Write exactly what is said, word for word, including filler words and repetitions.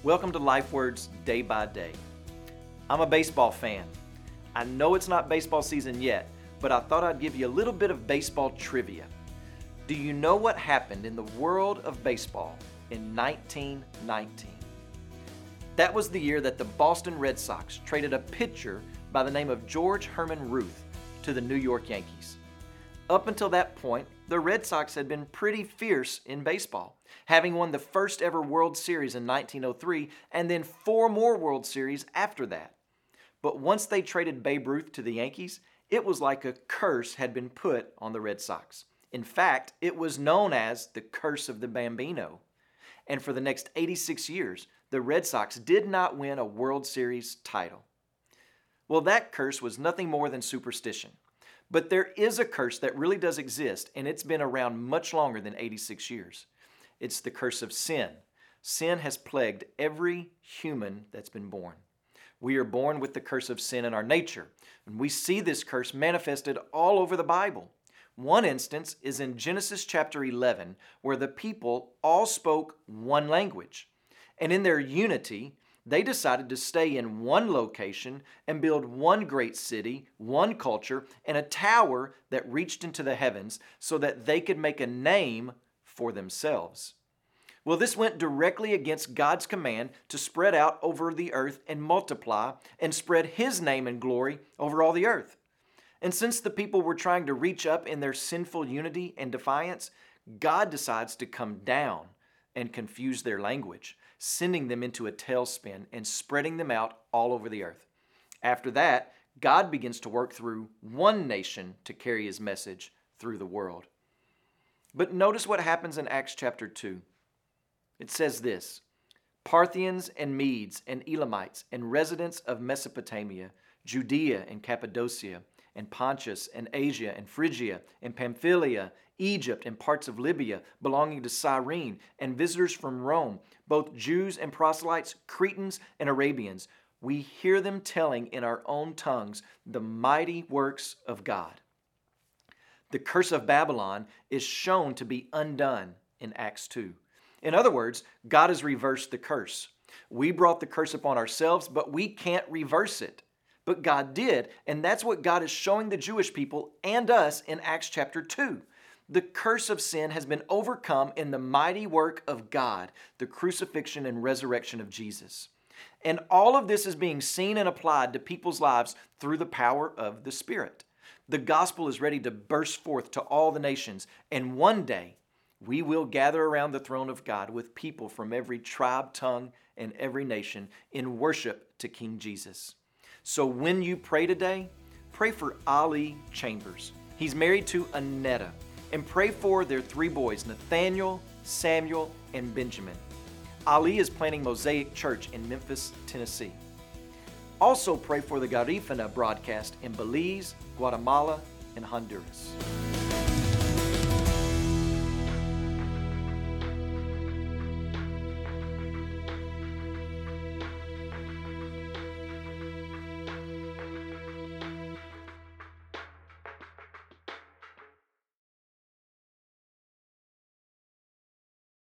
Welcome to Life Words Day by Day. I'm a baseball fan. I know it's not baseball season yet, but I thought I'd give you a little bit of baseball trivia. Do you know what happened in the world of baseball in nineteen nineteen? That was the year that the Boston Red Sox traded a pitcher by the name of George Herman Ruth to the New York Yankees. Up until that point, the Red Sox had been pretty fierce in baseball, having won the first ever World Series in nineteen oh three and then four more World Series after that. But once they traded Babe Ruth to the Yankees, it was like a curse had been put on the Red Sox. In fact, it was known as the Curse of the Bambino. And for the next eighty-six years, the Red Sox did not win a World Series title. Well, that curse was nothing more than superstition. But there is a curse that really does exist, and it's been around much longer than eighty-six years. It's the curse of sin. Sin has plagued every human that's been born. We are born with the curse of sin in our nature, and we see this curse manifested all over the Bible. One instance is in Genesis chapter eleven, where the people all spoke one language. And in their unity, they decided to stay in one location and build one great city, one culture, and a tower that reached into the heavens so that they could make a name for themselves. Well, this went directly against God's command to spread out over the earth and multiply and spread His name and glory over all the earth. And since the people were trying to reach up in their sinful unity and defiance, God decides to come down and confuse their language, sending them into a tailspin and spreading them out all over the earth. After that, God begins to work through one nation to carry His message through the world. But notice what happens in Acts chapter two. It says this: Parthians and Medes and Elamites and residents of Mesopotamia, Judea and Cappadocia, and Pontus and Asia and Phrygia and Pamphylia, Egypt and parts of Libya belonging to Cyrene, and visitors from Rome, both Jews and proselytes, Cretans and Arabians, we hear them telling in our own tongues the mighty works of God. The curse of Babylon is shown to be undone in Acts two. In other words, God has reversed the curse. We brought the curse upon ourselves, but we can't reverse it. But God did, and that's what God is showing the Jewish people and us in Acts chapter two. The curse of sin has been overcome in the mighty work of God, the crucifixion and resurrection of Jesus. And all of this is being seen and applied to people's lives through the power of the Spirit. The gospel is ready to burst forth to all the nations, and one day we will gather around the throne of God with people from every tribe, tongue, and every nation in worship to King Jesus. So when you pray today, pray for Ali Chambers. He's married to Annetta. And pray for their three boys, Nathaniel, Samuel, and Benjamin. Ali is planning Mosaic Church in Memphis, Tennessee. Also pray for the Garifuna broadcast in Belize, Guatemala, and Honduras.